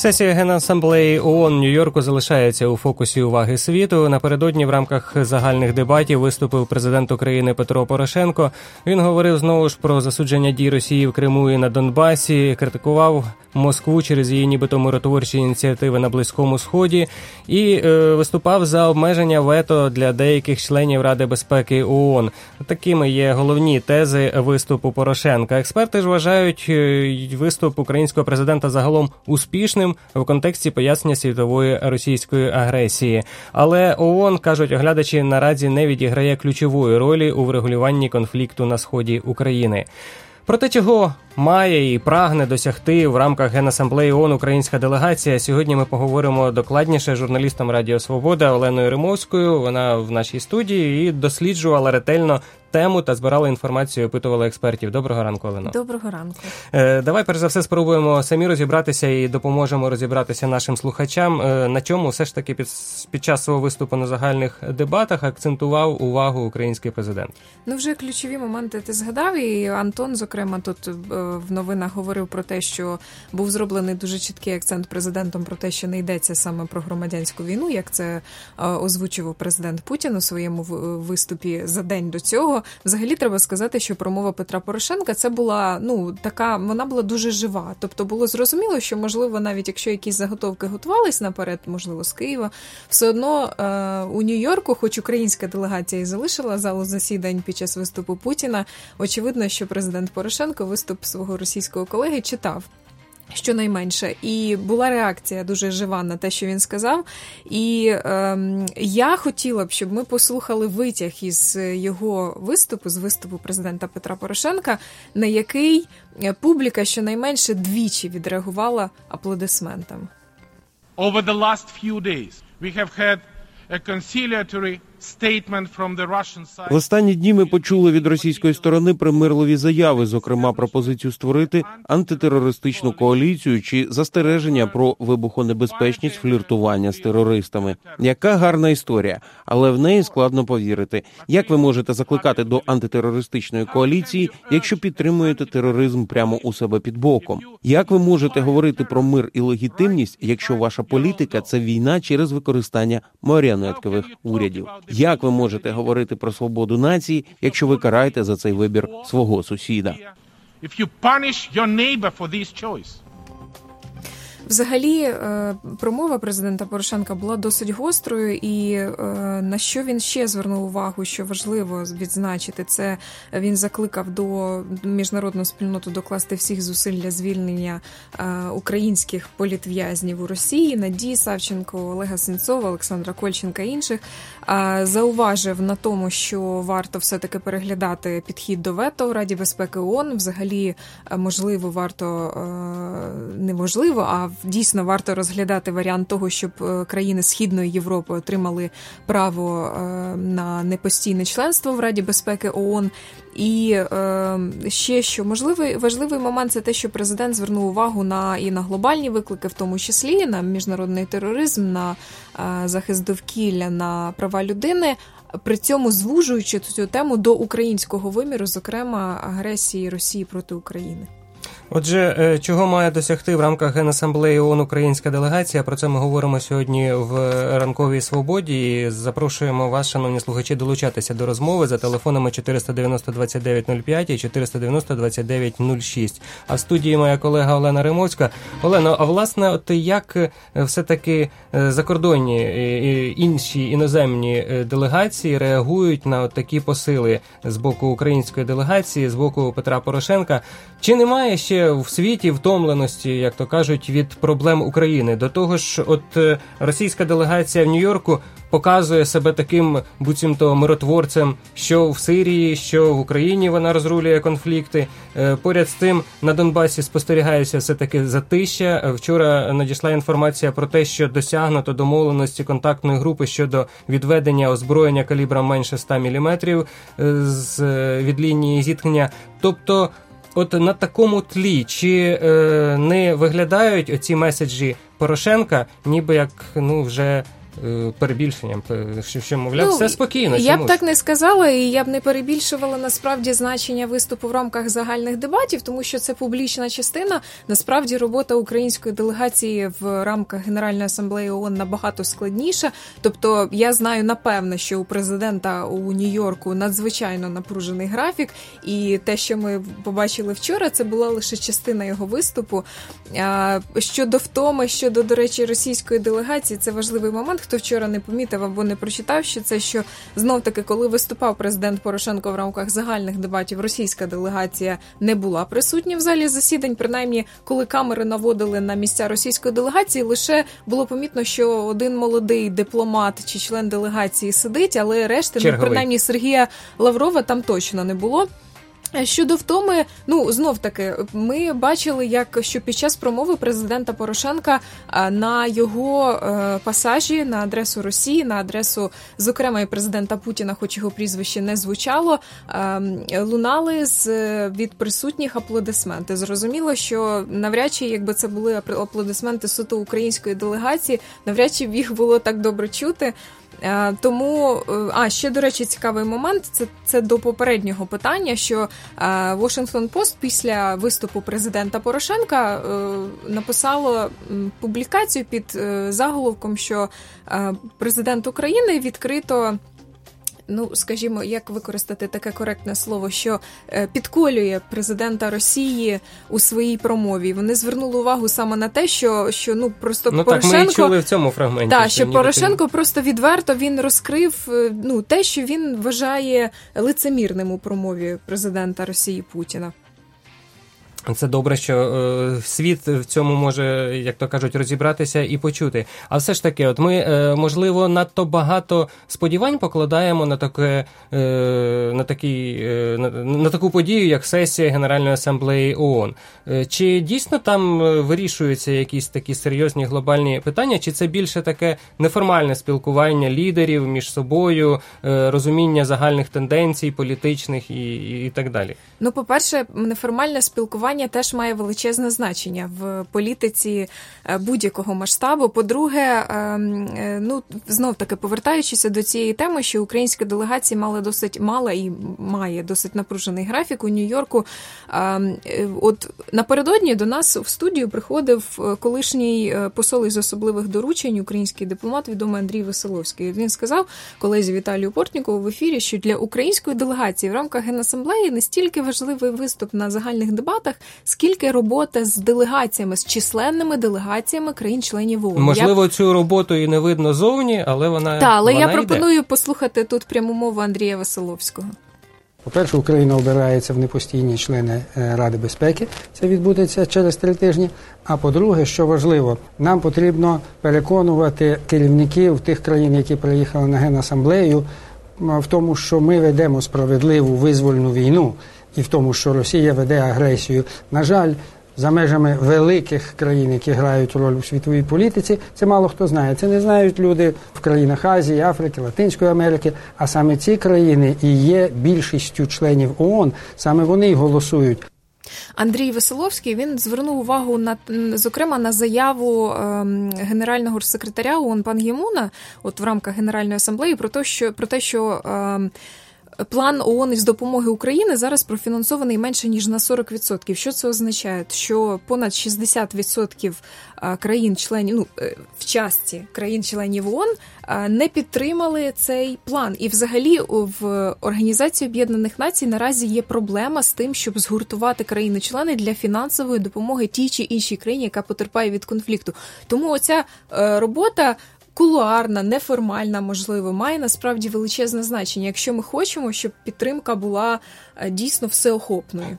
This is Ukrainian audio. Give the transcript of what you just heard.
Сесія Генасамблеї ООН Нью-Йорку залишається у фокусі уваги світу. Напередодні в рамках загальних дебатів виступив президент України Петро Порошенко. Він говорив знову ж про засудження дій Росії в Криму і на Донбасі, критикував Москву через її нібито миротворчі ініціативи на Близькому Сході і виступав за обмеження вето для деяких членів Ради безпеки ООН. Такими є головні тези виступу Порошенка. Експерти ж вважають виступ українського президента загалом успішним в контексті пояснення світової російської агресії. Але ООН, кажуть оглядачі, наразі не відіграє ключової ролі у врегулюванні конфлікту на сході України. Проте, чого має і прагне досягти в рамках Генасамблеї ООН українська делегація, сьогодні ми поговоримо докладніше з журналістом Радіо Свобода Оленою Римовською. Вона в нашій студії і досліджувала ретельно тему та збирала інформацію, опитувала експертів. Доброго ранку, Олено. Доброго ранку. Давай, перш за все, спробуємо самі розібратися і допоможемо розібратися нашим слухачам. На чому все ж таки під час свого виступу на загальних дебатах акцентував увагу український президент? Ну, вже ключові моменти ти згадав, і Антон, зокрема, тут в новинах говорив про те, що був зроблений дуже чіткий акцент президентом про те, що не йдеться саме про громадянську війну, як це озвучував президент Путін у своєму виступі за день до цього. Взагалі, треба сказати, що промова Петра Порошенка, це була, така, вона була дуже жива. Тобто було зрозуміло, що, можливо, навіть якщо якісь заготовки готувались наперед, можливо, з Києва, все одно у Нью-Йорку, хоч українська делегація і залишила залу засідань під час виступу Путіна, очевидно, що президент Порошенко виступ свого російського колеги читав. Щонайменше. І була реакція дуже жива на те, що він сказав. І я хотіла б, щоб ми послухали витяг із його виступу, з виступу президента Петра Порошенка, на який публіка щонайменше двічі відреагувала аплодисментами. Over the last few days we have had a conciliatory statement from the Russian side. В останні дні ми почули від російської сторони примирливі заяви, зокрема пропозицію створити антитерористичну коаліцію чи застереження про вибухонебезпечність фліртування з терористами. Яка гарна історія, але в неї складно повірити. Як ви можете закликати до антитерористичної коаліції, якщо підтримуєте тероризм прямо у себе під боком? Як ви можете говорити про мир і легітимність, якщо ваша політика – це війна через використання маріонеткових урядів? Як ви можете говорити про свободу нації, якщо ви караєте за цей вибір свого сусіда? Взагалі, промова президента Порошенка була досить гострою, і на що він ще звернув увагу, що важливо відзначити, це він закликав до міжнародну спільноту докласти всіх зусиль для звільнення українських політв'язнів у Росії, Надії Савченко, Олега Сенцова, Олександра Кольченка і інших. Зауважив на тому, що варто все-таки переглядати підхід до вето в Раді безпеки ООН. Взагалі, можливо, варто, неможливо, а дійсно варто розглядати варіант того, щоб країни Східної Європи отримали право на непостійне членство в Раді безпеки ООН. І ще що важливий момент – це те, що президент звернув увагу і на глобальні виклики, в тому числі на міжнародний тероризм, на захист довкілля, на права людини, при цьому звужуючи цю тему до українського виміру, зокрема агресії Росії проти України. Отже, чого має досягти в рамках Генасамблеї ООН українська делегація? Про це ми говоримо сьогодні в ранковій свободі. І запрошуємо вас, шановні слухачі, долучатися до розмови за телефонами 490-2905 і 490-2906. А в студії моя колега Олена Римовська. Олено, а власне, от як все-таки закордонні і інші іноземні делегації реагують на от такі посили з боку української делегації, з боку Петра Порошенка? Чи немає ще в світі втомленості, як то кажуть, від проблем України? До того ж, от російська делегація в Нью-Йорку показує себе таким буцімто миротворцем, що в Сирії, що в Україні вона розрулює конфлікти. Поряд з тим, на Донбасі спостерігається все-таки затища. Вчора надійшла інформація про те, що досягнуто домовленості контактної групи щодо відведення озброєння калібром менше 100 мм від лінії зіткнення. Тобто, от на такому тлі, чи не виглядають оці меседжі Порошенка, ніби як вже перебільшенням, що мовляв, все спокійно. Я б так не сказала, і я б не перебільшувала насправді значення виступу в рамках загальних дебатів, тому що це публічна частина. Насправді робота української делегації в рамках Генеральної асамблеї ООН набагато складніша. Тобто я знаю напевно, що у президента у Нью-Йорку надзвичайно напружений графік, і те, що ми побачили вчора, це була лише частина його виступу. Щодо втоми, щодо, до речі, російської делегації, це важливий момент. Хто вчора не помітив або не прочитав, що це, що знов-таки, коли виступав президент Порошенко в рамках загальних дебатів, російська делегація не була присутня в залі засідань. Принаймні, коли камери наводили на місця російської делегації, лише було помітно, що один молодий дипломат чи член делегації сидить, але решти, принаймні Сергія Лаврова там точно не було. Щодо втоми, знов-таки, ми бачили, що під час промови президента Порошенка на його пасажі на адресу Росії, на адресу, зокрема, і президента Путіна, хоч його прізвище не звучало, лунали від присутніх аплодисменти. Зрозуміло, що навряд чи, якби це були аплодисменти суто української делегації, навряд чи їх було так добре чути. Тому, ще, до речі, цікавий момент, це до попереднього питання, що Washington Post після виступу президента Порошенка написало публікацію під заголовком, що президент України відкрито, скажімо, як використати таке коректне слово, що підколює президента Росії у своїй промові. Вони звернули увагу саме на те, що просто Порошенко... Так, ми і чули в цьому фрагменті. Так, що Порошенко просто відверто він розкрив те, що він вважає лицемірним у промові президента Росії Путіна. Це добре, що світ в цьому може, як то кажуть, розібратися і почути. А все ж таки, ми, можливо, надто багато сподівань покладаємо на таку подію, як сесія Генеральної асамблеї ООН. Чи дійсно там вирішуються якісь такі серйозні глобальні питання, чи це більше таке неформальне спілкування лідерів між собою, розуміння загальних тенденцій політичних і так далі? По-перше, неформальне спілкування теж має величезне значення в політиці будь-якого масштабу. По-друге, знов-таки повертаючись до цієї теми, що українська делегація має досить напружений графік у Нью-Йорку. От напередодні до нас в студію приходив колишній посол із особливих доручень, український дипломат, відомий Андрій Веселовський. Він сказав колезі Віталію Портнікову в ефірі, що для української делегації в рамках Генасамблеї не стільки важливий виступ на загальних дебатах, скільки робота з делегаціями, з численними делегаціями країн-членів ООН. Можливо, цю роботу і не видно зовні, але вона я пропоную послухати тут пряму мову Андрія Веселовського. По-перше, Україна обирається в непостійні члени Ради безпеки, це відбудеться через 3 тижні. А по-друге, що важливо, нам потрібно переконувати керівників тих країн, які приїхали на Генасамблею, в тому, що ми ведемо справедливу визвольну війну, і в тому, що Росія веде агресію. На жаль, за межами великих країн, які грають роль у світовій політиці, це мало хто знає. Це не знають люди в країнах Азії, Африки, Латинської Америки, а саме ці країни і є більшістю членів ООН, саме вони й голосують. Андрій Веселовський, він звернув увагу зокрема на заяву генерального секретаря ООН Пан Гі Муна, от в рамках Генеральної асамблеї, про те, що план ООН із допомоги Україні зараз профінансований менше, ніж на 40%. Що це означає? Що понад 60% країн-членів, в частці країн-членів ООН не підтримали цей план. І взагалі в Організації Об'єднаних Націй наразі є проблема з тим, щоб згуртувати країни-члени для фінансової допомоги тій чи іншій країні, яка потерпає від конфлікту. Тому оця робота кулуарна, неформальна, можливо, має насправді величезне значення, якщо ми хочемо, щоб підтримка була дійсно всеохопною.